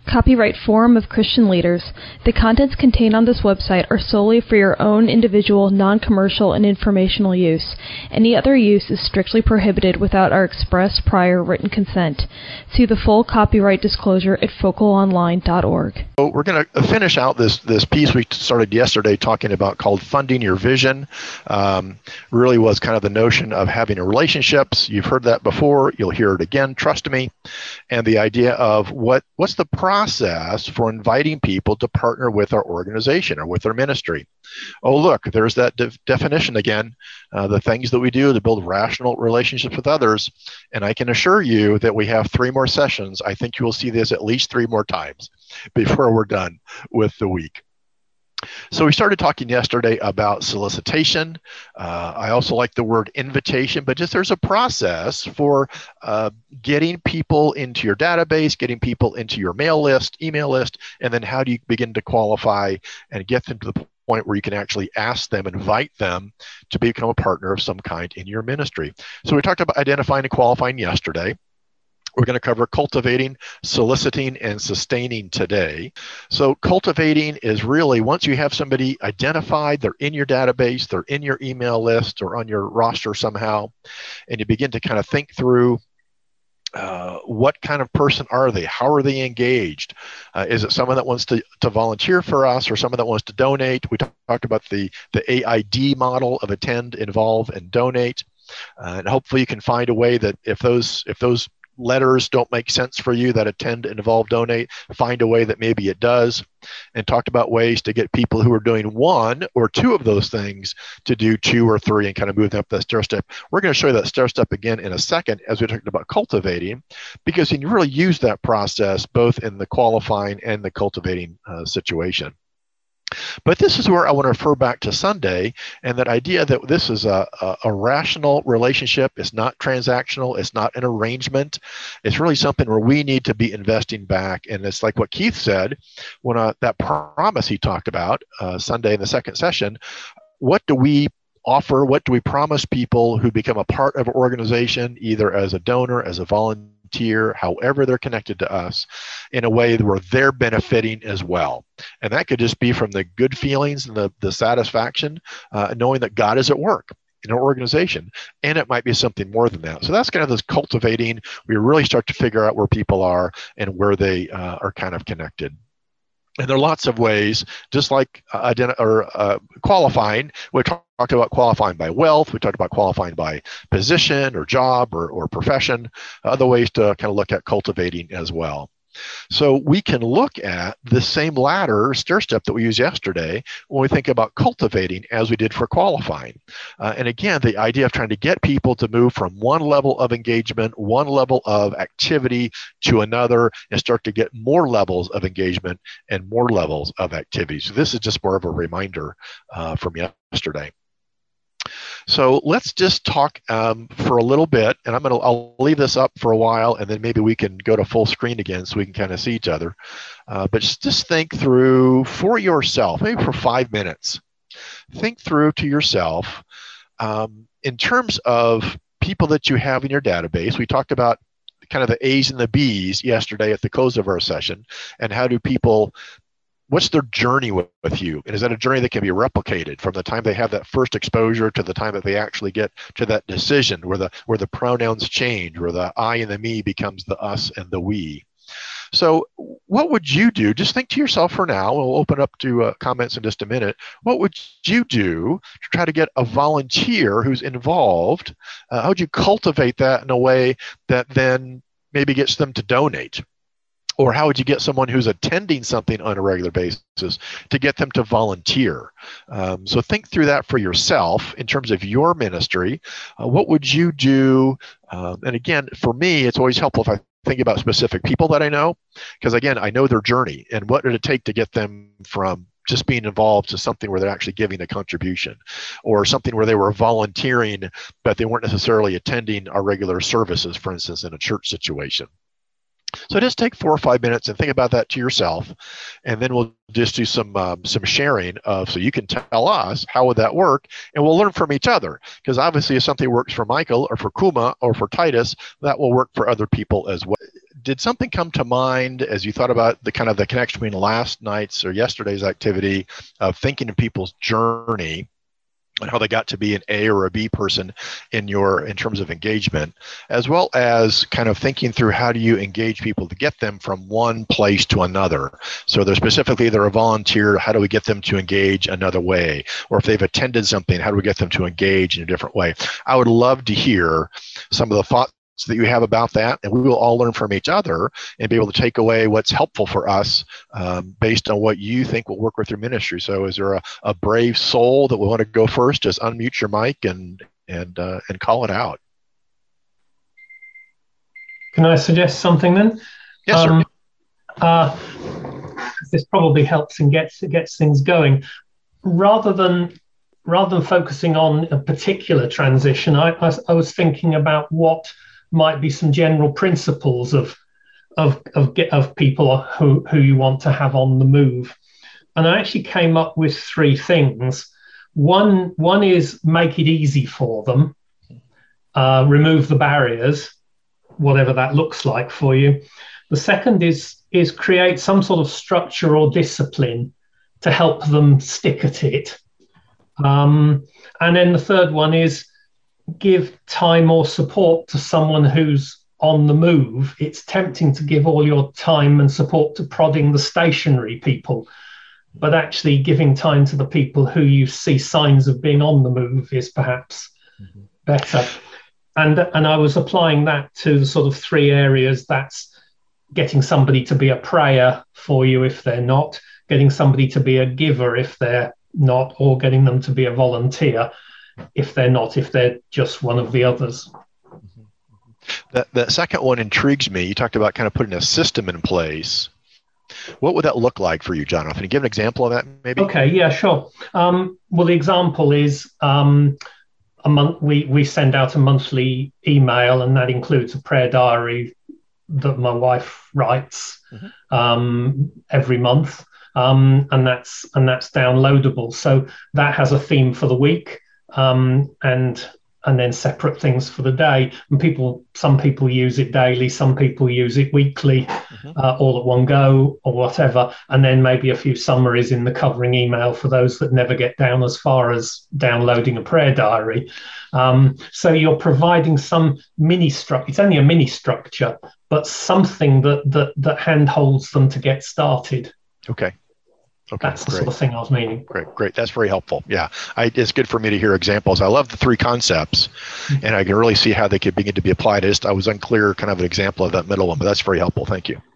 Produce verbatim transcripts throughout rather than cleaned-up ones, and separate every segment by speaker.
Speaker 1: Copyright Forum of Christian Leaders. The contents contained on this website are solely for your own individual, non-commercial, and informational use. Any other use is strictly prohibited without our express prior written consent. See the full copyright disclosure at focal online dot org.
Speaker 2: So we're going to finish out this, this piece we started yesterday talking about called Funding Your Vision. Um, really was kind of the notion of having a relationships. You've heard that before. You'll hear it again, trust me. And the idea of what what's the process for inviting people to partner with our organization or with our ministry. Oh, look, there's that de- definition again, uh, the things that we do to build rational relationships with others. And I can assure you that we have three more sessions. I think you will see this at least three more times before we're done with the week. So we started talking yesterday about solicitation. Uh, I also like the word invitation, but just there's a process for uh, getting people into your database, getting people into your mail list, email list, and then how do you begin to qualify and get them to the point where you can actually ask them, invite them to become a partner of some kind in your ministry. So we talked about identifying and qualifying yesterday. We're going to cover cultivating, soliciting, and sustaining today. So cultivating is really once you have somebody identified, they're in your database, they're in your email list or on your roster somehow, and you begin to kind of think through uh, what kind of person are they? How are they engaged? Uh, is it someone that wants to, to volunteer for us or someone that wants to donate? We talked about the, the A I D model of attend, involve, and donate. Uh, and hopefully you can find a way that if those if those letters don't make sense for you, that attend, involve, donate, find a way that maybe it does, and talked about ways to get people who are doing one or two of those things to do two or three and kind of move them up that stair step. We're going to show you that stair step again in a second as we talked about cultivating, because you can really use that process both in the qualifying and the cultivating uh, situation. But this is where I want to refer back to Sunday and that idea that this is a, a, a rational relationship. It's not transactional. It's not an arrangement. It's really something where we need to be investing back. And it's like what Keith said when uh, that promise he talked about uh, Sunday in the second session. What do we offer? What do we promise people who become a part of an organization, either as a donor, as a volunteer, however they're connected to us, in a way where they're benefiting as well? And that could just be from the good feelings and the, the satisfaction, uh, knowing that God is at work in our organization, and it might be something more than that. So that's kind of this cultivating. We really start to figure out where people are and where they uh, are kind of connected. And there are lots of ways, just like uh, identi- or uh, qualifying. We talked about qualifying by wealth. We talked about qualifying by position or job or, or profession. Other ways to kind of look at cultivating as well. So we can look at the same ladder stair step that we used yesterday when we think about cultivating as we did for qualifying. Uh, and again, the idea of trying to get people to move from one level of engagement, one level of activity to another, and start to get more levels of engagement and more levels of activity. So this is just more of a reminder uh, from yesterday. So let's just talk um, for a little bit, and I'm gonna I'll leave this up for a while, and then maybe we can go to full screen again so we can kind of see each other. Uh, but just, just think through for yourself, maybe for five minutes. Think through to yourself um, in terms of people that you have in your database. We talked about kind of the A's and the B's yesterday at the close of our session, and how do people. What's their journey with, with you? And is that a journey that can be replicated from the time they have that first exposure to the time that they actually get to that decision where the where the pronouns change, where the I and the me becomes the us and the we? So what would you do? Just think to yourself for now. We'll open up to uh, comments in just a minute. What would you do to try to get a volunteer who's involved? Uh, how would you cultivate that in a way that then maybe gets them to donate? Or how would you get someone who's attending something on a regular basis to get them to volunteer? Um, so think through that for yourself in terms of your ministry. Uh, what would you do? Um, and again, for me, it's always helpful if I think about specific people that I know, because again, I know their journey and what did it take to get them from just being involved to something where they're actually giving a contribution, or something where they were volunteering, but they weren't necessarily attending our regular services, for instance, in a church situation. So just take four or five minutes and think about that to yourself, and then we'll just do some um, some sharing of, so you can tell us how would that work, and we'll learn from each other, because obviously if something works for Michael or for Kuma or for Titus, that will work for other people as well. did something come to mind as you thought about the kind of the connection between last night's or yesterday's activity of thinking of people's journey and how they got to be an A or a B person in your in terms of engagement, as well as kind of thinking through how do you engage people to get them from one place to another. So they're specifically they're a volunteer, how do we get them to engage another way? Or if they've attended something, how do we get them to engage in a different way? I would love to hear some of the thoughts that you have about that, and we will all learn from each other and be able to take away what's helpful for us um, based on what you think will work with your ministry. So is there a, a brave soul that will want to go first? Just unmute your mic and and uh, and call it out.
Speaker 3: Can I suggest something then?
Speaker 2: Yes, sir. Um,
Speaker 3: uh, this probably helps and gets gets things going. Rather than rather than focusing on a particular transition, I, I, I was thinking about what might be some general principles of of of, of people who, who you want to have on the move. And I actually came up with three things. One, one is make it easy for them, uh, remove the barriers, whatever that looks like for you. The second is, is create some sort of structure or discipline to help them stick at it. Um, and then the third one is give time or support to someone who's on the move. It's tempting to give all your time and support to prodding the stationary people, but actually giving time to the people who you see signs of being on the move is perhaps mm-hmm. better. And, and I was applying that to the sort of three areas. That's getting somebody to be a prayer for you if they're not, getting somebody to be a giver if they're not, or getting them to be a volunteer if they're not, if they're just one of the others.
Speaker 2: That, that second one intrigues me. You talked about kind of putting a system in place. What would that look like for you, Jonathan? Can you give an example of that, maybe?
Speaker 3: Okay, yeah, sure. Um, well, the example is um, a month. We we send out a monthly email, and that includes a prayer diary that my wife writes mm-hmm. um, every month, um, and that's and that's downloadable. So that has a theme for the week. Um, and and then separate things for the day. And people, some people use it daily, some people use it weekly, mm-hmm. uh, all at one go or whatever. And then maybe a few summaries in the covering email for those that never get down as far as downloading a prayer diary. Um, so you're providing some mini structure. It's only a mini structure, but something that that that handholds them to get started.
Speaker 2: Okay. Okay,
Speaker 3: That's the
Speaker 2: great.
Speaker 3: sort of thing I was meaning.
Speaker 2: Great, great. That's very helpful. Yeah, I, it's good for me to hear examples. I love the three concepts, mm-hmm. and I can really see how they could begin to be applied. I, just, I was unclear kind of an example of that middle one, but that's very helpful. Thank you.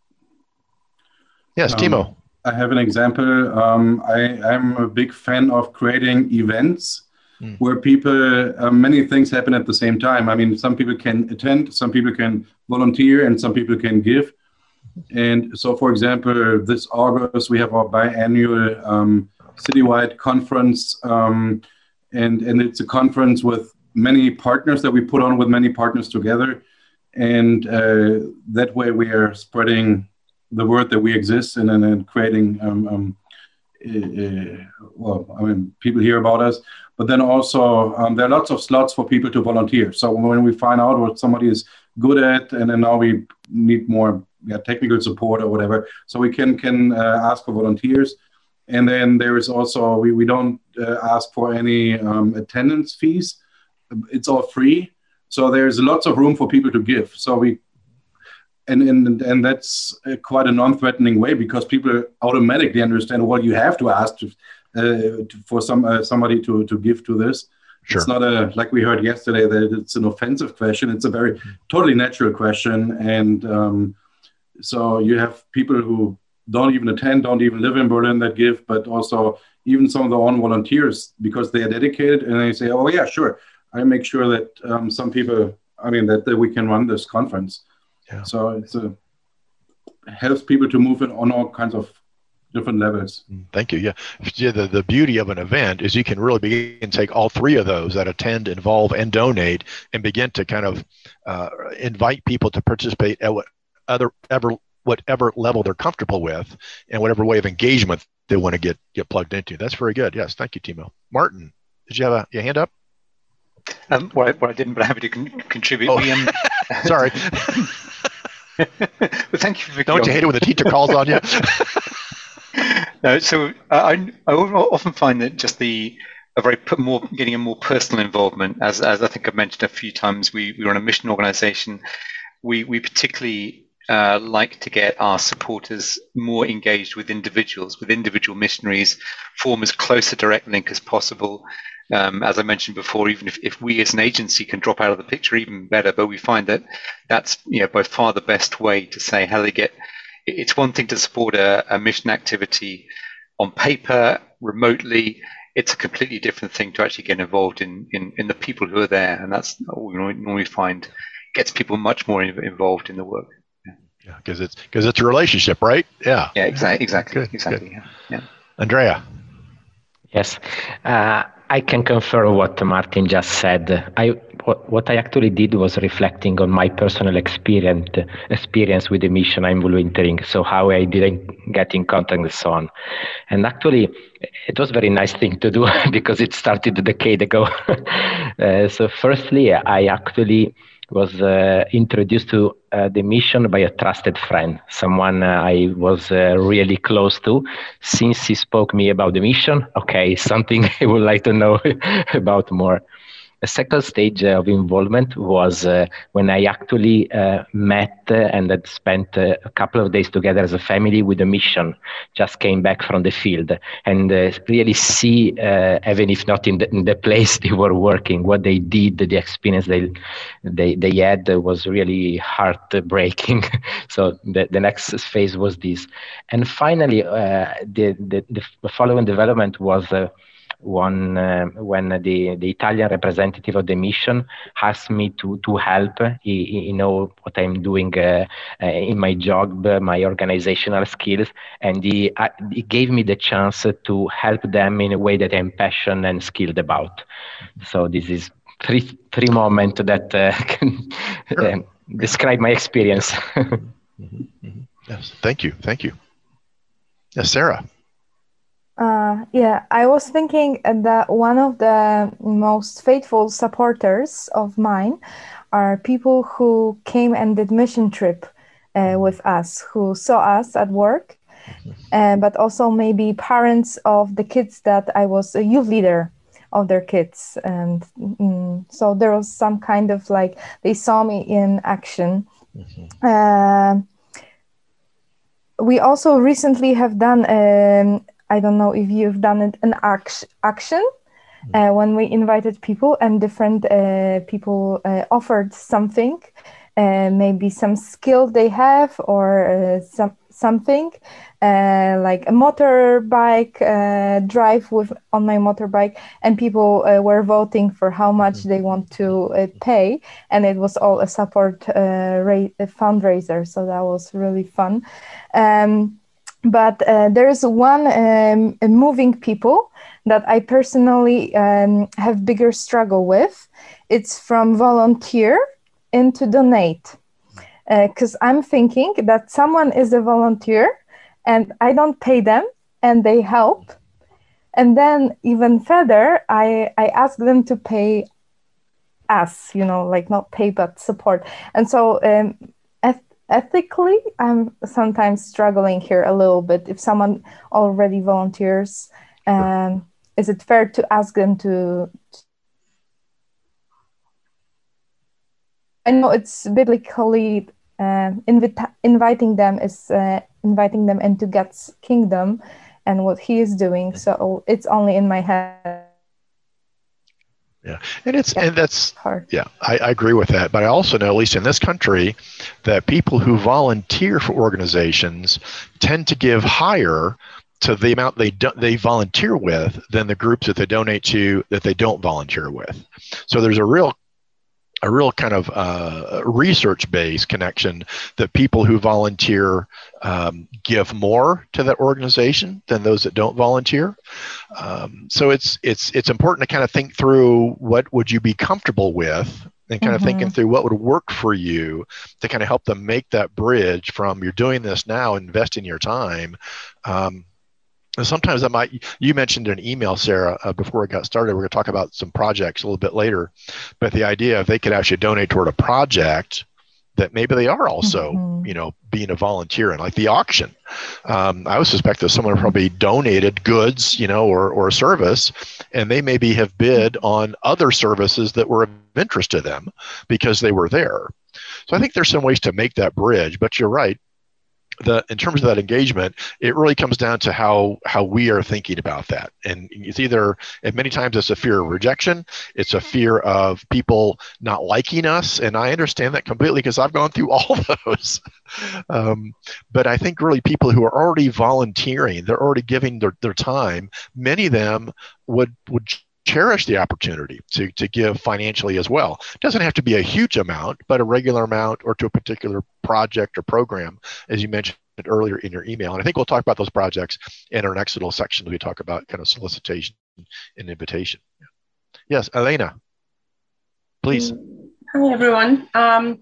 Speaker 2: Yes, um, Timo.
Speaker 4: I have an example. Um, I am a big fan of creating events mm. where people, uh, many things happen at the same time. I mean, some people can attend, some people can volunteer, and some people can give. And so, for example, this August, we have our biannual um, citywide conference, um, and, and it's a conference with many partners that we put on with many partners together. And uh, that way we are spreading the word that we exist and then creating, um, um, uh, well, I mean, people hear about us, but then also um, there are lots of slots for people to volunteer. So when we find out what somebody is good at, and then now we need more yeah, technical support or whatever, so we can can uh, ask for volunteers. And then there is also, we, we don't uh, ask for any um, attendance fees. It's all free. So there's lots of room for people to give. So we, and and, and that's uh, quite a non-threatening way, because people automatically understand, well, you have to ask to, uh, to, for some uh, somebody to, to give to this.
Speaker 2: Sure.
Speaker 4: It's not a, like we heard yesterday, that it's an offensive question. It's a very totally natural question. And um, so you have people who don't even attend, don't even live in Berlin that give, but also even some of the own volunteers, because they are dedicated and they say, oh yeah, sure. I make sure that um, some people, I mean, that, that we can run this conference. Yeah. So it's a, helps people to move in on all kinds of different levels.
Speaker 2: Thank you. Yeah. yeah the, the beauty of an event is you can really begin to take all three of those that attend, involve, and donate, and begin to kind of uh, invite people to participate at what other ever whatever level they're comfortable with and whatever way of engagement they want to get get plugged into. That's very good. Yes. Thank you, Timo. Martin, did you have a your hand up?
Speaker 5: Um, well, I, well, I didn't, but I'm happy to con- contribute.
Speaker 2: Oh.
Speaker 5: We, um,
Speaker 2: Sorry.
Speaker 5: Well, thank you for
Speaker 2: Don't you hate it when the teacher calls on you?
Speaker 5: No, so uh, I I often find that just the a very more getting a more personal involvement, as as I think I've mentioned a few times. We we run a mission organisation. We we particularly uh, like to get our supporters more engaged with individuals, with individual missionaries, form as close a direct link as possible. Um, as I mentioned before, even if, if we as an agency can drop out of the picture, even better. But we find that that's, you know, by far the best way to say how they get. It's one thing to support a, a mission activity on paper, remotely. It's a completely different thing to actually get involved in, in, in the people who are there. And that's what we normally find gets people much more involved in the work.
Speaker 2: Yeah, because it's because it's a relationship, right? Yeah.
Speaker 5: Yeah, exactly, exactly,
Speaker 2: Good,
Speaker 5: exactly.
Speaker 2: good.
Speaker 5: Yeah. yeah.
Speaker 2: Andrea.
Speaker 6: Yes, uh, I can confirm what Martin just said. I what, what I actually did was reflecting on my personal experience experience with the mission I'm volunteering. So how I didn't get in contact and so on. And actually, it was a very nice thing to do because it started a decade ago. uh, so firstly, I actually was uh, introduced to uh, the mission by a trusted friend, someone uh, I was uh, really close to. Since he spoke me about the mission, okay, something I would like to know about more. The second stage of involvement was uh, when I actually uh, met and had spent uh, a couple of days together as a family with a mission, just came back from the field, and uh, really see, uh, even if not in the, in the place they were working, what they did, the experience they they, they had was really heartbreaking. So the, the next phase was this. And finally, uh, the, the, the following development was uh, One uh, when the, the Italian representative of the mission asked me to to help. He, he know what I'm doing uh, uh, in my job, uh, my organizational skills, and he, uh, he gave me the chance to help them in a way that I'm passionate and skilled about. So this is three three moments that uh, can uh, describe my experience.
Speaker 2: mm-hmm, mm-hmm. Yes, thank you, thank you. Yes, Sarah.
Speaker 7: Uh, yeah, I was thinking that one of the most faithful supporters of mine are people who came and did mission trip uh, with us, who saw us at work, uh, but also maybe parents of the kids that I was a youth leader of their kids. And mm, so there was some kind of like, they saw me in action. Mm-hmm. Uh, we also recently have done um, I don't know if you've done it, an act- action uh, when we invited people and different uh, people uh, offered something, uh, maybe some skill they have or uh, some something uh, like a motorbike uh, drive with on my motorbike, and people uh, were voting for how much they want to uh, pay, and it was all a support uh, ra- a fundraiser. So that was really fun. Um, But uh, there is one um, moving people that I personally um, have bigger struggle with. It's from volunteer into donate. Because uh, I'm thinking that someone is a volunteer and I don't pay them and they help. And then even further, I, I ask them to pay us, you know, like not pay, but support. And so um, ethically, I'm sometimes struggling here a little bit. If someone already volunteers, um, is it fair to ask them to? I know it's biblically uh, invita- inviting them is uh, inviting them into God's kingdom and what He is doing. So it's only in my head.
Speaker 2: Yeah, and it's yeah. and that's
Speaker 7: hard.
Speaker 2: Yeah, I, I agree with that. But I also know, at least in this country, that people who volunteer for organizations tend to give higher to the amount they do, they volunteer with than the groups that they donate to that they don't volunteer with. So there's a real a real kind of uh, research-based connection that people who volunteer um, give more to that organization than those that don't volunteer. Um, so it's it's it's important to kind of think through what would you be comfortable with, and kind mm-hmm. of thinking through what would work for you to kind of help them make that bridge from you're doing this now, investing your time. Um, And sometimes that might, you mentioned in an email, Sarah, uh, before we got started, we're going to talk about some projects a little bit later, but the idea if they could actually donate toward a project that maybe they are also,
Speaker 7: Mhm.
Speaker 2: you know, being a volunteer. And like the auction, um, I would suspect that someone probably donated goods, you know, or, or a service, and they maybe have bid on other services that were of interest to them because they were there. So I think there's some ways to make that bridge, but you're right. The, in terms of that engagement, it really comes down to how how we are thinking about that. And it's either, and many times it's a fear of rejection, it's a fear of people not liking us, and I understand that completely because I've gone through all those. Um, but I think really people who are already volunteering, they're already giving their, their time, many of them would would cherish the opportunity to, to give financially as well. It doesn't have to be a huge amount, but a regular amount or to a particular project or program, as you mentioned earlier in your email. And I think we'll talk about those projects in our next little section. We talk about kind of solicitation and invitation. Yes, Elena, please.
Speaker 8: Hi, everyone. Um,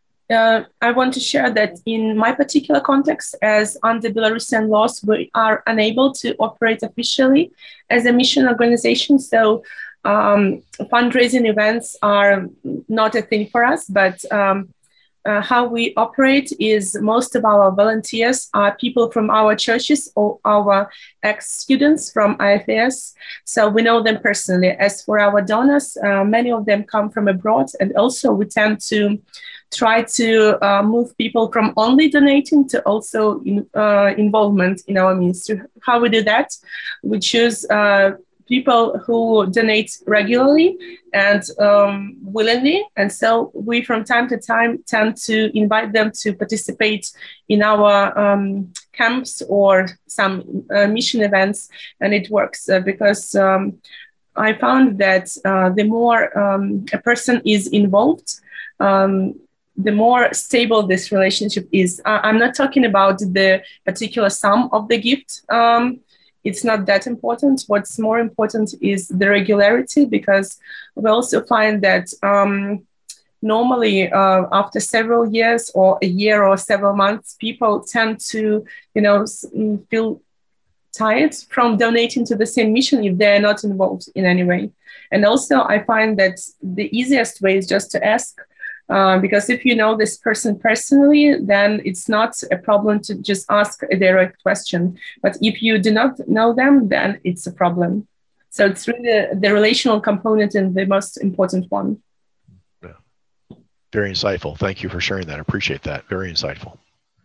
Speaker 8: Uh, I want to share that in my particular context, as under Belarusian laws, we are unable to operate officially as a mission organization. So um, fundraising events are not a thing for us, but um, uh, how we operate is most of our volunteers are people from our churches or our ex-students from I F A S. So we know them personally. As for our donors, uh, many of them come from abroad, and also we tend to try to uh, move people from only donating to also in, uh, involvement in our ministry. How we do that? We choose uh, people who donate regularly and um, willingly. And so we from time to time tend to invite them to participate in our um, camps or some uh, mission events. And it works uh, because um, I found that uh, the more um, a person is involved, um, the more stable this relationship is. Uh, I'm not talking about the particular sum of the gift. Um, it's not that important. What's more important is the regularity, because we also find that um, normally uh, after several years or a year or several months, people tend to, you know, feel tired from donating to the same mission if they're not involved in any way. And also I find that the easiest way is just to ask. Uh, because if you know this person personally, then it's not a problem to just ask a direct question. But if you do not know them, then it's a problem. So it's really the relational component and the most important one.
Speaker 2: Yeah. Very insightful. Thank you for sharing that. I appreciate that. Very insightful.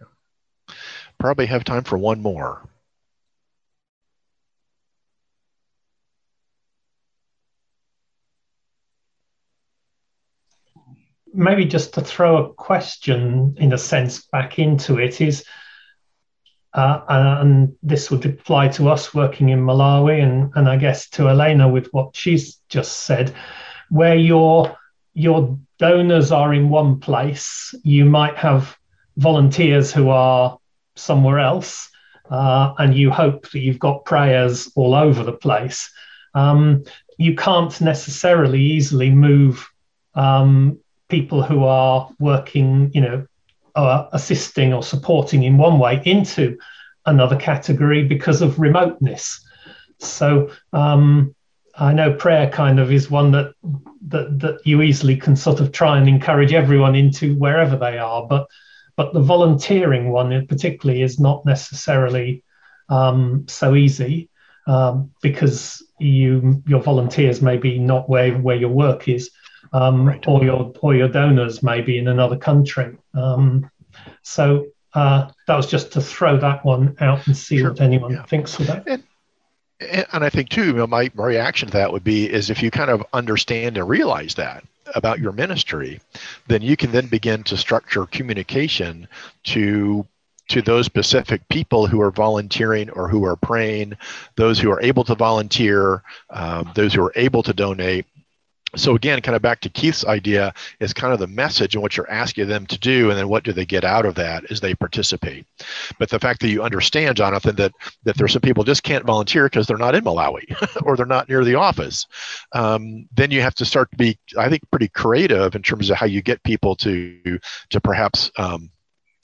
Speaker 2: Probably have time for one more.
Speaker 3: Maybe just to throw a question, in a sense, back into it is, uh, and this would apply to us working in Malawi, and, and I guess to Elena with what she's just said, where your, your donors are in one place, you might have volunteers who are somewhere else, uh, and you hope that you've got prayers all over the place. Um, you can't necessarily easily move um, people who are working, you know, uh, assisting or supporting in one way into another category because of remoteness. So um, I know prayer kind of is one that, that that you easily can sort of try and encourage everyone into wherever they are, but but the volunteering one in particularly is not necessarily um, so easy um, because you your volunteers may be not where where your work is. Um, right. or your or your donors may be in another country. Um, so uh, that was just to throw that one out and see sure. what anyone yeah. thinks of that.
Speaker 2: And, and I think too, you know, my, my reaction to that would be is if you kind of understand and realize that about your ministry, then you can then begin to structure communication to to those specific people who are volunteering or who are praying, those who are able to volunteer, um, those who are able to donate. So again, kind of back to Keith's idea is kind of the message and what you're asking them to do, and then what do they get out of that as they participate. But the fact that you understand, Jonathan, that that there's some people just can't volunteer because they're not in Malawi or they're not near the office, um, then you have to start to be, I think, pretty creative in terms of how you get people to to perhaps um,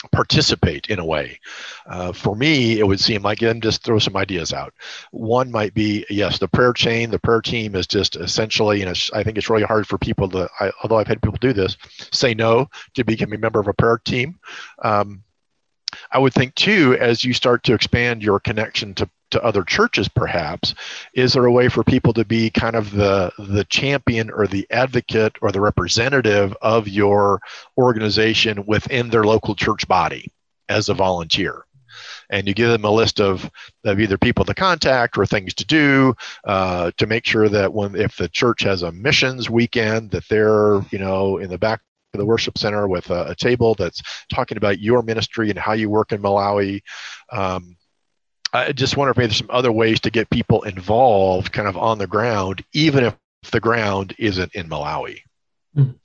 Speaker 2: participate in a way. Uh, for me, it would seem like, and just throw some ideas out. One might be, yes, the prayer chain, the prayer team is just essentially, you know, I think it's really hard for people to, I, although I've had people do this, say no to become a member of a prayer team. Um, I would think too, as you start to expand your connection to to other churches, perhaps, is there a way for people to be kind of the the champion or the advocate or the representative of your organization within their local church body as a volunteer? And you give them a list of, of either people to contact or things to do uh, to make sure that when if the church has a missions weekend, that they're, you know, in the back of the worship center with a, a table that's talking about your ministry and how you work in Malawi. Um, I just wonder if maybe there's some other ways to get people involved kind of on the ground, even if the ground isn't in Malawi. Mm.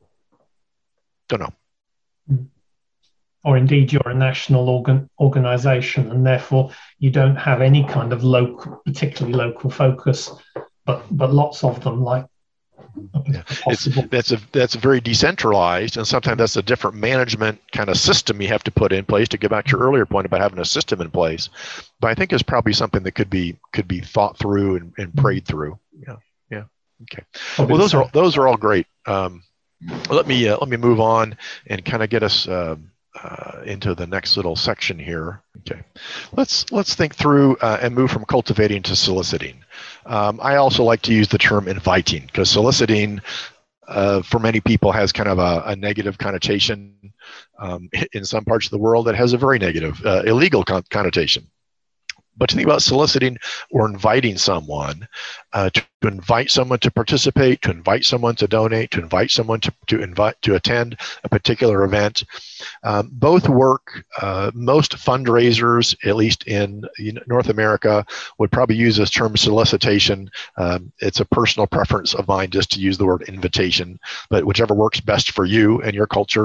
Speaker 2: Don't know.
Speaker 3: Mm. Or indeed you're a national organ organization and therefore you don't have any kind of local, particularly local focus, but, but lots of them, like
Speaker 2: Yeah. It's, that's a that's very decentralized, and sometimes that's a different management kind of system you have to put in place to get back to your earlier point about having a system in place. But I think it's probably something that could be could be thought through and, and prayed through. Yeah, yeah, okay. Well, those are those are all great. Um, let me uh, let me move on and kind of get us uh, uh, into the next little section here. Okay, let's let's think through uh, and move from cultivating to soliciting. Um, I also like to use the term inviting, because soliciting uh, for many people has kind of a, a negative connotation. Um, in some parts of the world, it has a very negative, uh, illegal con connotation. But to think about soliciting or inviting someone, uh, to, to invite someone to participate, to invite someone to donate, to invite someone to, to invite to attend a particular event, um, both work. Uh, most fundraisers, at least in North America, would probably use this term solicitation. Um, it's a personal preference of mine just to use the word invitation, but whichever works best for you and your culture.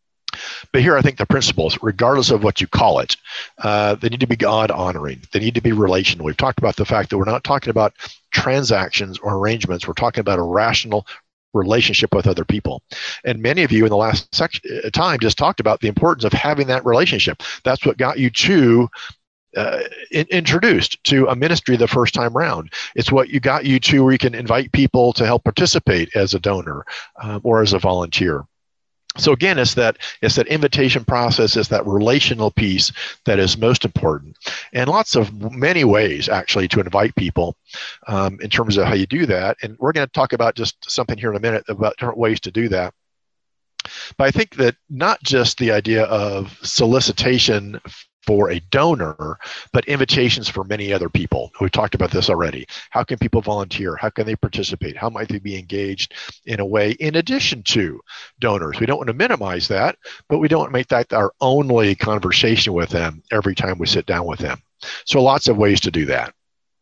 Speaker 2: But here I think the principles, regardless of what you call it, uh, they need to be God-honoring. They need to be relational. We've talked about the fact that we're not talking about transactions or arrangements. We're talking about a rational relationship with other people. And many of you in the last section, time just talked about the importance of having that relationship. That's what got you to Uh, in, introduced to a ministry the first time round. It's what you got you to where you can invite people to help participate as a donor um, or as a volunteer. So again, it's that it's that invitation process, it's that relational piece that is most important, and lots of many ways actually to invite people um, in terms of how you do that. And we're going to talk about just something here in a minute about different ways to do that. But I think that not just the idea of solicitation for a donor, but invitations for many other people. We've talked about this already. How can people volunteer? How can they participate? How might they be engaged in a way in addition to donors? We don't want to minimize that, but we don't want to make that our only conversation with them every time we sit down with them. So lots of ways to do that.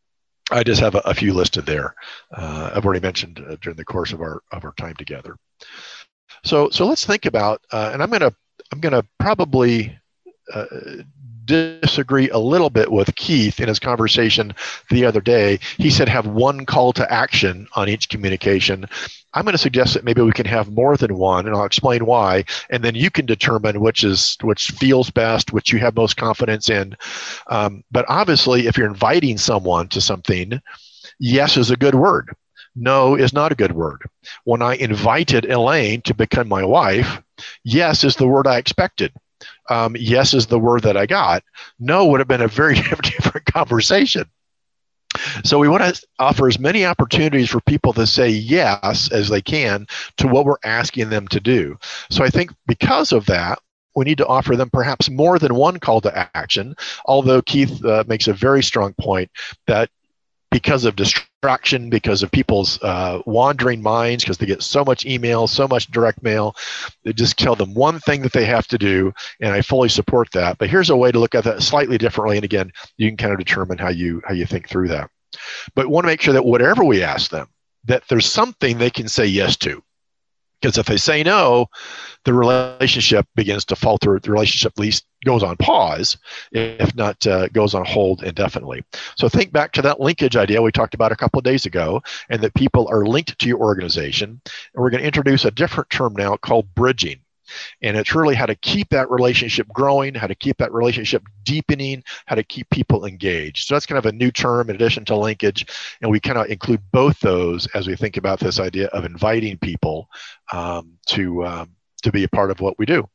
Speaker 2: I just have a, a few listed there. Uh, I've already mentioned uh, during the course of our of our time together. So so let's think about, uh, and I'm gonna I'm gonna probably uh, disagree a little bit with Keith in his conversation the other day. He said have one call to action on each communication. I'm going to suggest that maybe we can have more than one, and I'll explain why, and then you can determine which is which feels best, which you have most confidence in. Um, but obviously, if you're inviting someone to something, yes is a good word. No is not a good word. When I invited Elaine to become my wife, yes is the word I expected. Um, yes is the word that I got. No would have been a very different conversation. So we want to offer as many opportunities for people to say yes as they can to what we're asking them to do. So I think because of that, we need to offer them perhaps more than one call to action, although Keith uh, makes a very strong point that because of distraction, because of people's uh, wandering minds, because they get so much email, so much direct mail, they just tell them one thing that they have to do, and I fully support that. But here's a way to look at that slightly differently, and again, you can kind of determine how you how you think through that. But we want to make sure that whatever we ask them, that there's something they can say yes to. Because if they say no, the relationship begins to falter. The relationship at least goes on pause, if not uh, goes on hold indefinitely. So think back to that linkage idea we talked about a couple of days ago, and that people are linked to your organization. And we're going to introduce a different term now called bridging. And it's really how to keep that relationship growing, how to keep that relationship deepening, how to keep people engaged. So that's kind of a new term in addition to linkage. And we kind of include both those as we think about this idea of inviting people um, to, um, to be a part of what we do.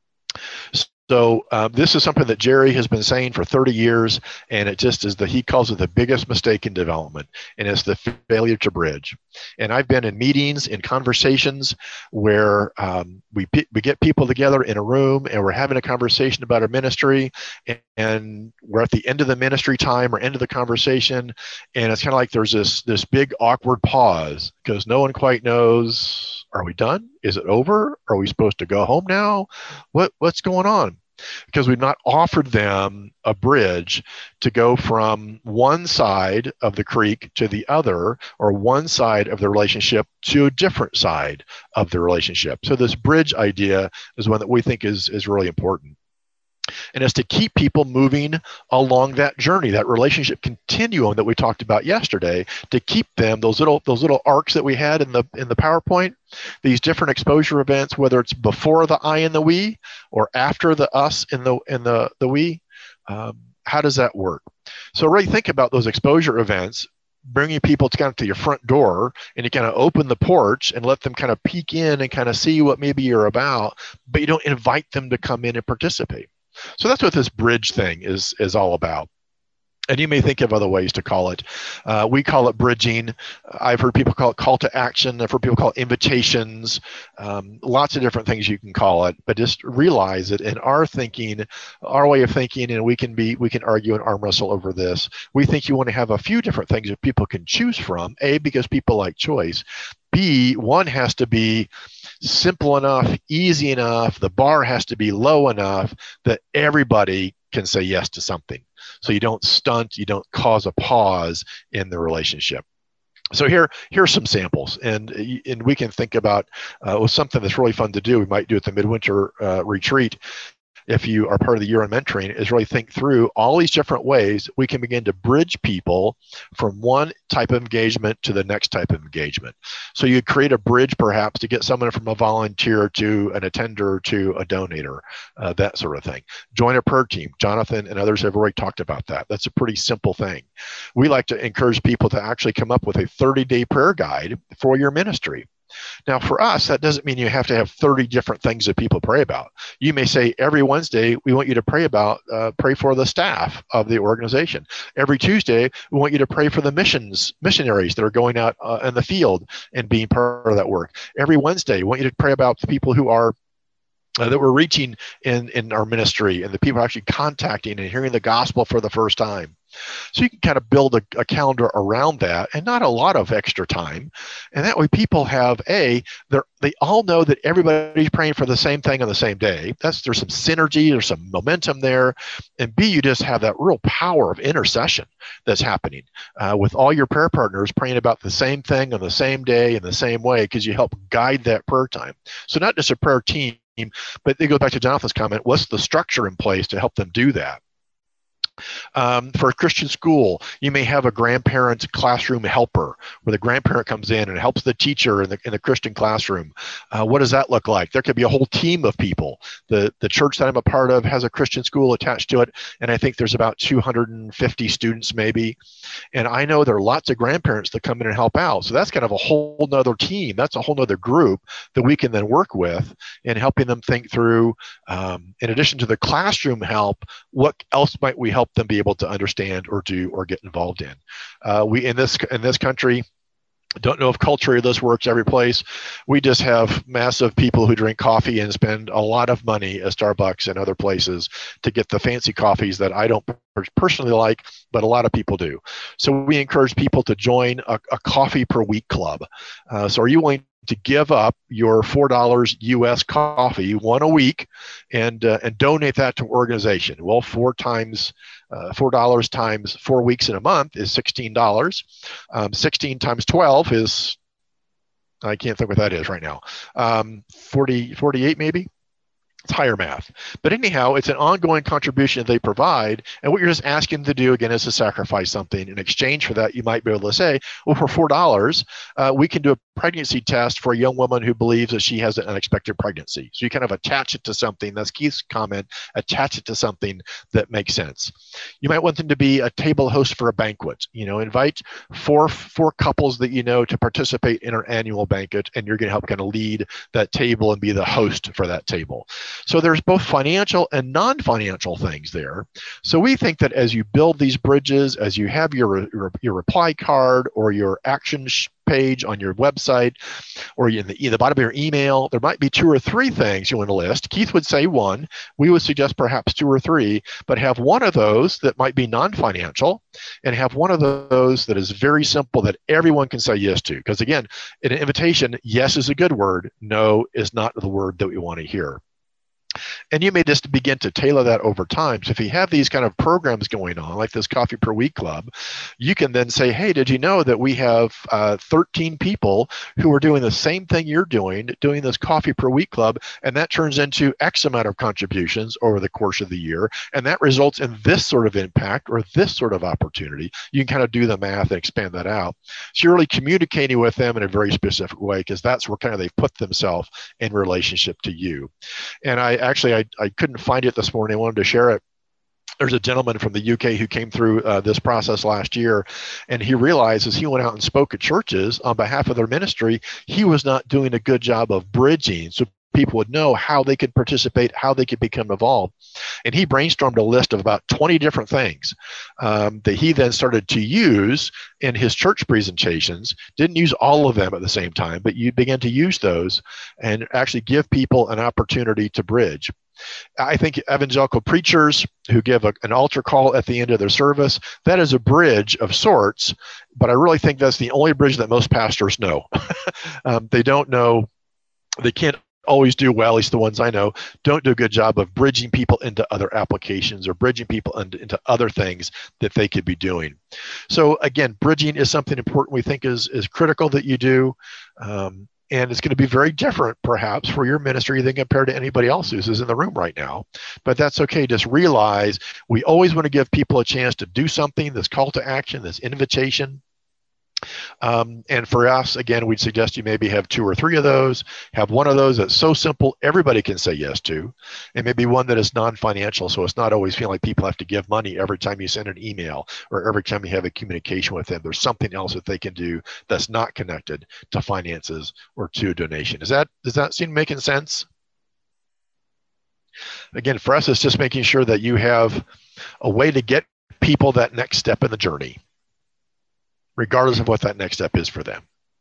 Speaker 2: So um, this is something that Jerry has been saying for thirty years, and it just is the, he calls it the biggest mistake in development, and it's the failure to bridge. And I've been in meetings, in conversations where um, we, we get people together in a room and we're having a conversation about our ministry, and, and we're at the end of the ministry time or end of the conversation, and it's kind of like there's this, this big awkward pause because no one quite knows, are we done? Is it over? Are we supposed to go home now? What, what's going on? Because we've not offered them a bridge to go from one side of the creek to the other, or one side of the relationship to a different side of the relationship. So this bridge idea is one that we think is, is really important. And it's to keep people moving along that journey, that relationship continuum that we talked about yesterday, to keep them, those little those little arcs that we had in the in the PowerPoint, these different exposure events, whether it's before the I and the we or after the us and the and the the we, um, how does that work? So really think about those exposure events, bringing people to kind of to your front door, and you kind of open the porch and let them kind of peek in and kind of see what maybe you're about, but you don't invite them to come in and participate. So that's what this bridge thing is, is all about. And you may think of other ways to call it. Uh, we call it bridging. I've heard people call it call to action. I've heard people call it invitations. Um, lots of different things you can call it. But just realize that in our thinking, our way of thinking, and we can be we can argue and arm wrestle over this. We think you want to have a few different things that people can choose from. A, because people like choice. B, one has to be simple enough, easy enough. The bar has to be low enough that everybody can say yes to something. So you don't stunt, you don't cause a pause in the relationship. So here, here's some samples, and and we can think about uh, well, something that's really fun to do. We might do at the midwinter uh, retreat. If you are part of the year on mentoring, is really think through all these different ways we can begin to bridge people from one type of engagement to the next type of engagement. So you create a bridge perhaps to get someone from a volunteer to an attender to a donator, uh, that sort of thing. Join a prayer team. Jonathan and others have already talked about that. That's a pretty simple thing. We like to encourage people to actually come up with a thirty-day prayer guide for your ministry. Now, for us, that doesn't mean you have to have thirty different things that people pray about. You may say every Wednesday, we want you to pray about, uh, pray for the staff of the organization. Every Tuesday, we want you to pray for the missions, missionaries that are going out uh, in the field and being part of that work. Every Wednesday, we want you to pray about the people who are Uh, that we're reaching in, in our ministry, and the people actually contacting and hearing the gospel for the first time. So you can kind of build a, a calendar around that, and not a lot of extra time. And that way people have, A, they're, they all know that everybody's praying for the same thing on the same day. That's, there's some synergy, there's some momentum there. And B, you just have that real power of intercession that's happening uh, with all your prayer partners praying about the same thing on the same day in the same way, because you help guide that prayer time. So not just a prayer team, but it goes back to Jonathan's comment, what's the structure in place to help them do that? Um, for a Christian school, you may have a grandparent classroom helper where the grandparent comes in and helps the teacher in the, in the Christian classroom. Uh, what does that look like? There could be a whole team of people. The, the church that I'm a part of has a Christian school attached to it, and I think there's about two hundred fifty students maybe. And I know there are lots of grandparents that come in and help out. So that's kind of a whole nother team. That's a whole nother group that we can then work with in helping them think through, um, in addition to the classroom help, what else might we help them be able to understand or do or get involved in. Uh, we in this in this country, don't know if culturally this works every place. We just have massive people who drink coffee and spend a lot of money at Starbucks and other places to get the fancy coffees that I don't personally like, but a lot of people do. So we encourage people to join a, a coffee per week club. Uh, so are you willing to give up your four dollars U S coffee, one a week, and uh, and donate that to an organization? Well, four times, uh, four dollars times four weeks in a month is sixteen dollars. Um, sixteen times twelve is, I can't think what that is right now. Um, forty, forty-eight maybe? It's higher math. But anyhow, it's an ongoing contribution they provide. And what you're just asking them to do, again, is to sacrifice something. In exchange for that, you might be able to say, well, for four dollars, uh, we can do a pregnancy test for a young woman who believes that she has an unexpected pregnancy. So you kind of attach it to something. That's Keith's comment. Attach it to something that makes sense. You might want them to be a table host for a banquet. You know, invite four four couples that you know to participate in our annual banquet, and you're going to help kind of lead that table and be the host for that table. So there's both financial and non-financial things there. So we think that as you build these bridges, as you have your your, your reply card or your action page on your website, or in the, in the bottom of your email, there might be two or three things you want to list. Keith would say one. We would suggest perhaps two or three, but have one of those that might be non-financial, and have one of those that is very simple that everyone can say yes to. Because again, in an invitation, yes is a good word. No is not the word that we want to hear. And you may just begin to tailor that over time. So if you have these kind of programs going on, like this Coffee Per Week Club, you can then say, hey, did you know that we have uh, thirteen people who are doing the same thing you're doing, doing this Coffee Per Week Club, and that turns into X amount of contributions over the course of the year, and that results in this sort of impact or this sort of opportunity. You can kind of do the math and expand that out. So you're really communicating with them in a very specific way, because that's where kind of they've put themselves in relationship to you. And I Actually, I, I couldn't find it this morning. I wanted to share it. There's a gentleman from the U K who came through uh, this process last year, and he realized as he went out and spoke at churches on behalf of their ministry, he was not doing a good job of bridging so people would know how they could participate, how they could become involved. And he brainstormed a list of about twenty different things um, that he then started to use in his church presentations. Didn't use all of them at the same time, but you began to use those and actually give people an opportunity to bridge. I think evangelical preachers who give a, an altar call at the end of their service, that is a bridge of sorts, but I really think that's the only bridge that most pastors know. um, they don't know, they can't always do well, at least the ones I know, don't do a good job of bridging people into other applications or bridging people into, into other things that they could be doing. So again, bridging is something important we think is, is critical that you do. Um, and it's going to be very different perhaps for your ministry than compared to anybody else who's in the room right now. But that's okay. Just realize we always want to give people a chance to do something, this call to action, this invitation. Um, and for us, again, we'd suggest you maybe have two or three of those, have one of those that's so simple everybody can say yes to, and maybe one that is non-financial, so it's not always feeling like people have to give money every time you send an email or every time you have a communication with them. There's something else that they can do that's not connected to finances or to a donation. Does that, does that seem making sense? Again, for us, it's just making sure that you have a way to get people that next step in the journey, regardless of what that next step is for them.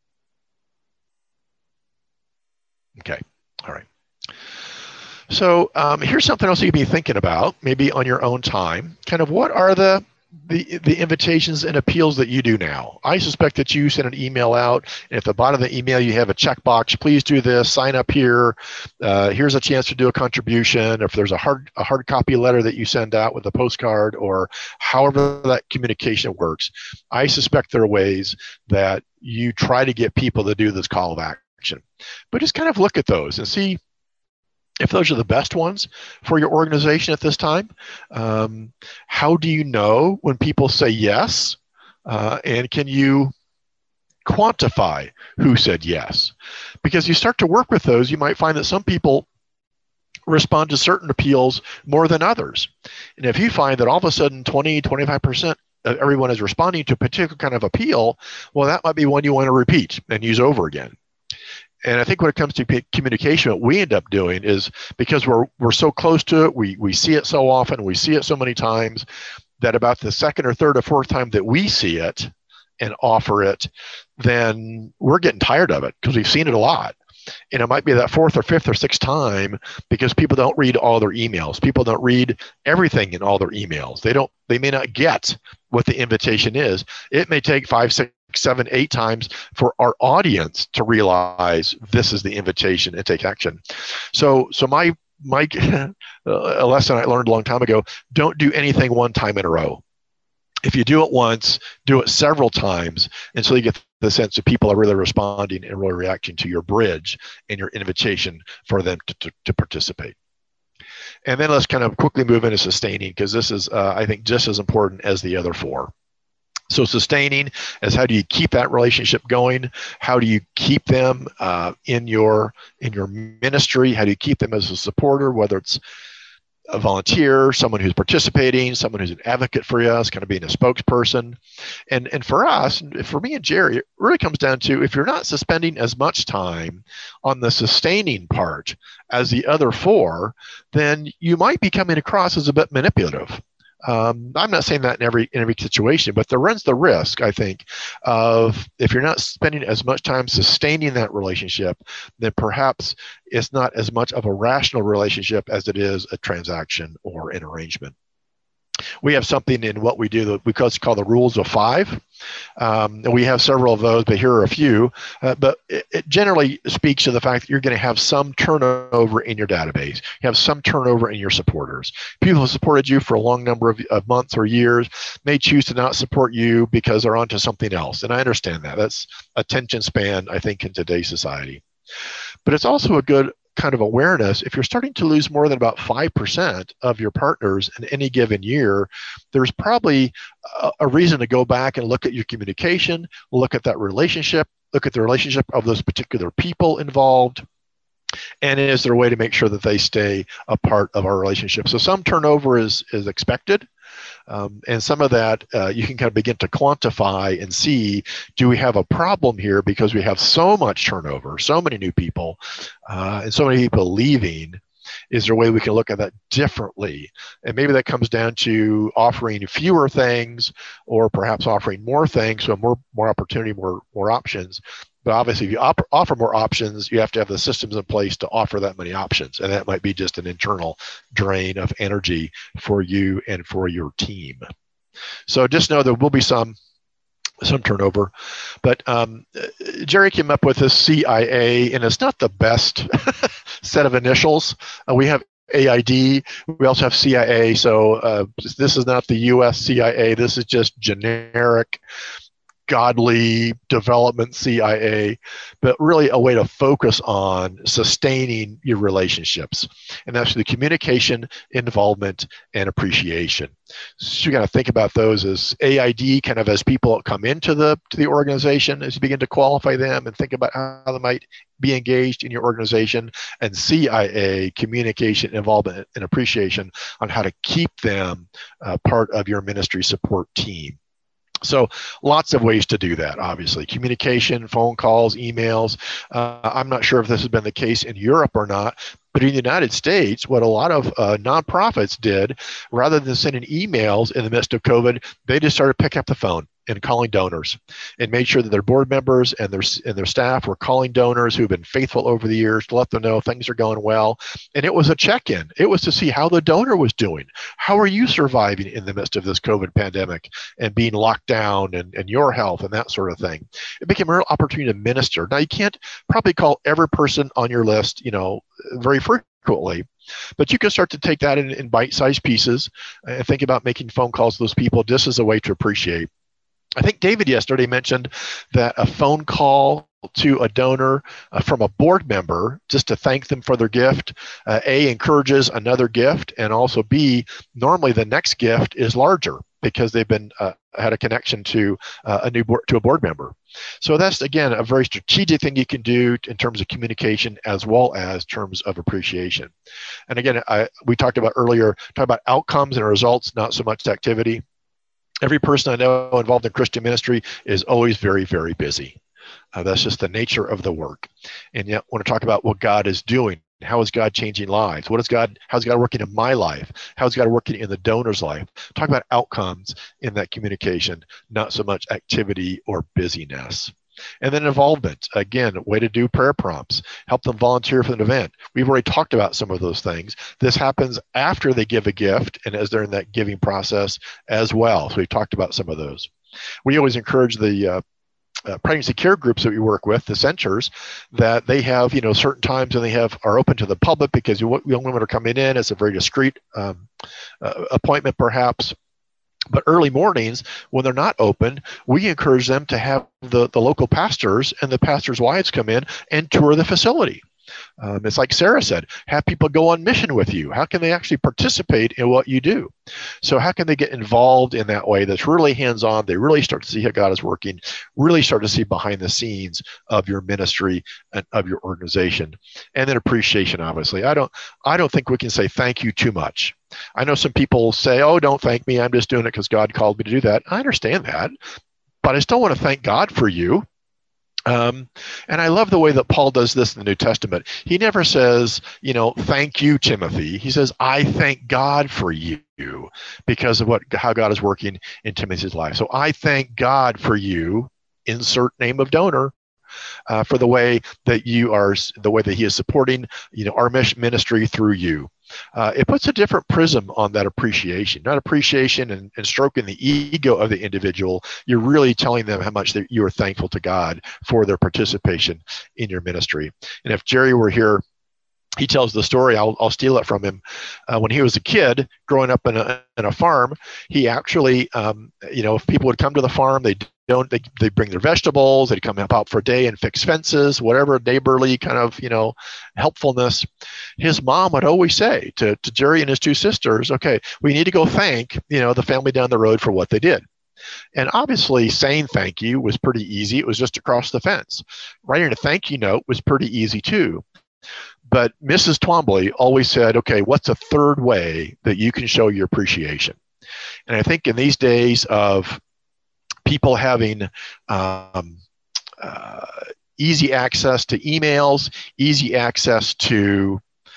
Speaker 2: Okay, all right. So um, here's something else you can be thinking about, maybe on your own time. Kind of what are the, the, the invitations and appeals that you do now? I suspect that you send an email out, and at the bottom of the email you have a checkbox, please do this, sign up here, uh, here's a chance to do a contribution. If there's a hard, a hard copy letter that you send out with a postcard, or however that communication works, I suspect there are ways that you try to get people to do this call of action. But just kind of look at those and see if those are the best ones for your organization at this time. Um, how do you know when people say yes? Uh, and can you quantify who said yes? Because you start to work with those, you might find that some people respond to certain appeals more than others. And if you find that all of a sudden twenty, twenty-five percent of everyone is responding to a particular kind of appeal, well, that might be one you want to repeat and use over again. And I think when it comes to communication, what we end up doing is, because we're we're so close to it, we we see it so often, we see it so many times, that about the second or third or fourth time that we see it and offer it, then we're getting tired of it because we've seen it a lot. And it might be that fourth or fifth or sixth time because people don't read all their emails. People don't read everything in all their emails. They don't. They may not get what the invitation is. It may take five, six, seven, eight times for our audience to realize this is the invitation and take action. So, so my my a lesson I learned a long time ago: don't do anything one time in a row. If you do it once, do it several times until you get the sense that people are really responding and really reacting to your bridge and your invitation for them to, to, to participate. And then let's kind of quickly move into sustaining, because this is, uh, I think, just as important as the other four. So sustaining is how do you keep that relationship going? How do you keep them uh, in your in your ministry? How do you keep them as a supporter, whether it's a volunteer, someone who's participating, someone who's an advocate for us, kind of being a spokesperson. And and for us, for me and Jerry, it really comes down to if you're not spending as much time on the sustaining part as the other four, then you might be coming across as a bit manipulative. Um, I'm not saying that in every in every situation, but there runs the risk, I think, of if you're not spending as much time sustaining that relationship, then perhaps it's not as much of a rational relationship as it is a transaction or an arrangement. We have something in what we do that we call the rules of five. Um, and we have several of those, but here are a few. Uh, but it, it generally speaks to the fact that you're going to have some turnover in your database. You have some turnover in your supporters. People who supported you for a long number of, of months or years may choose to not support you because they're onto something else. And I understand that. That's attention span, I think, in today's society. But it's also a good kind of awareness. If you're starting to lose more than about five percent of your partners in any given year, there's probably a, a reason to go back and look at your communication, look at that relationship, look at the relationship of those particular people involved. And is there a way to make sure that they stay a part of our relationship? So some turnover is, is expected. Um, and some of that uh, you can kind of begin to quantify and see, do we have a problem here because we have so much turnover, so many new people, uh, and so many people leaving? Is there a way we can look at that differently? And maybe that comes down to offering fewer things or perhaps offering more things, so more, more opportunity, more, more options. But obviously, if you op- offer more options, you have to have the systems in place to offer that many options. And that might be just an internal drain of energy for you and for your team. So just know there will be some some turnover. But um, Jerry came up with this C I A, and it's not the best set of initials. Uh, we have A I D. We also have C I A. So uh, this is not the U S C I A. This is just generic godly development C I A, but really a way to focus on sustaining your relationships. And that's the communication, involvement, and appreciation. So you got to think about those as A I D, kind of as people come into the to the organization, as you begin to qualify them and think about how they might be engaged in your organization, and C I A, communication, involvement, and appreciation, on how to keep them uh, part of your ministry support team. So lots of ways to do that, obviously. Communication, phone calls, emails. Uh, I'm not sure if this has been the case in Europe or not, but in the United States, what a lot of uh, nonprofits did, rather than sending emails in the midst of COVID, they just started picking up the phone and calling donors, and made sure that their board members and their and their staff were calling donors who've been faithful over the years to let them know things are going well. And it was a check-in. It was to see how the donor was doing. How are you surviving in the midst of this COVID pandemic and being locked down, and, and your health and that sort of thing? It became a real opportunity to minister. Now, you can't probably call every person on your list, you know, very frequently, but you can start to take that in, in bite-sized pieces and think about making phone calls to those people just as a way to appreciate. I think David yesterday mentioned that a phone call to a donor uh, from a board member just to thank them for their gift, uh, A, encourages another gift, and also B, normally the next gift is larger because they've been uh, had a connection to uh, a new board, to a board member. So that's, again, a very strategic thing you can do in terms of communication as well as terms of appreciation. And again, I, we talked about earlier, talk about outcomes and results, not so much activity. Every person I know involved in Christian ministry is always very, very busy. Uh, that's just the nature of the work. And yet, I want to talk about what God is doing. How is God changing lives? What is God? How's God working in my life? How's God working in the donor's life? Talk about outcomes in that communication, not so much activity or busyness. And then involvement, again, way to do prayer prompts, help them volunteer for an event. We've already talked about some of those things. This happens after they give a gift and as they're in that giving process as well. So we talked about some of those. We always encourage the uh, uh, pregnancy care groups that we work with, the centers, that they have, you know, certain times and they have are open to the public because young women are coming in. It's a very discreet um, uh, appointment, perhaps. But early mornings, when they're not open, we encourage them to have the, the local pastors and the pastors' wives come in and tour the facility Um, it's like Sarah said, have people go on mission with you. How can they actually participate in what you do? So how can they get involved in that way that's really hands-on? They really start to see how God is working, really start to see behind the scenes of your ministry and of your organization. And then appreciation, obviously. I don't, I don't think we can say thank you too much. I know some people say, oh, don't thank me. I'm just doing it because God called me to do that. I understand that, but I still want to thank God for you. Um, and I love the way that Paul does this in the New Testament. He never says, you know, thank you, Timothy. He says, I thank God for you because of what how God is working in Timothy's life. So I thank God for you, insert name of donor, uh, for the way that you are, the way that he is supporting, you know, our mission ministry through you. Uh, it puts a different prism on that appreciation, not appreciation and, and stroking the ego of the individual. You're really telling them how much that you are thankful to God for their participation in your ministry. And if Jerry were here, he tells the story, I'll, I'll steal it from him. Uh, when he was a kid growing up in a, in a farm, he actually, um, you know, if people would come to the farm, they don't, they, they bring their vegetables, they'd come out for a day and fix fences, whatever neighborly kind of, you know, helpfulness. His mom would always say to, to Jerry and his two sisters, okay, we need to go thank, you know, the family down the road for what they did. And obviously saying thank you was pretty easy. It was just across the fence. Writing a thank you note was pretty easy too. But Missus Twombly always said, okay, what's a third way that you can show your appreciation? And I think in these days of people having um, uh, easy access to emails, easy access to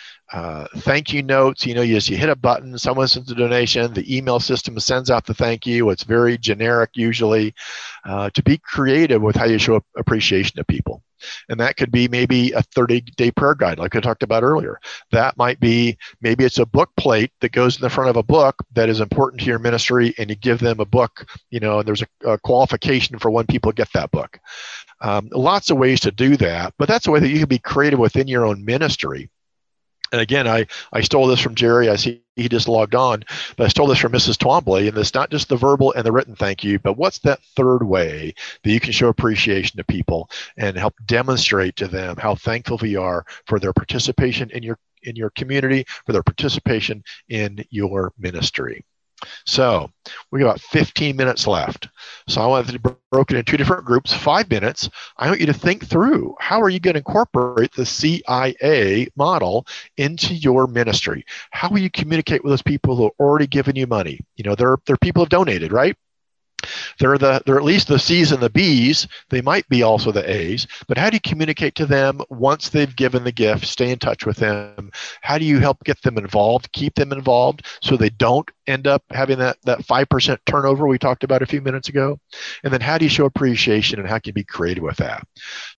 Speaker 2: uh, thank you notes, you know, you just you hit a button, someone sends a donation, the email system sends out the thank you. It's very generic usually. Uh, to be creative with how you show appreciation to people. And that could be maybe a thirty-day prayer guide, like I talked about earlier. That might be, maybe it's a book plate that goes in the front of a book that is important to your ministry, and you give them a book, you know, and there's a, a qualification for when people get that book. Um, lots of ways to do that, but that's a way that you can be creative within your own ministry. And again, I, I stole this from Jerry. I see he just logged on, but I stole this from Missus Twombly. And it's not just the verbal and the written thank you, but what's that third way that you can show appreciation to people and help demonstrate to them how thankful we are for their participation in your in your community, for their participation in your ministry. So we got about fifteen minutes left. So I want to be broken into two different groups, five minutes. I want you to think through, how are you going to incorporate the C I A model into your ministry? How will you communicate with those people who have already given you money? You know, they're, they're people who have donated, right? They're, the, they're at least the C's and the B's. They might be also the A's. But how do you communicate to them once they've given the gift? Stay in touch with them. How do you help get them involved, keep them involved so they don't end up having that, that five percent turnover we talked about a few minutes ago? And then how do you show appreciation, and how can you be creative with that?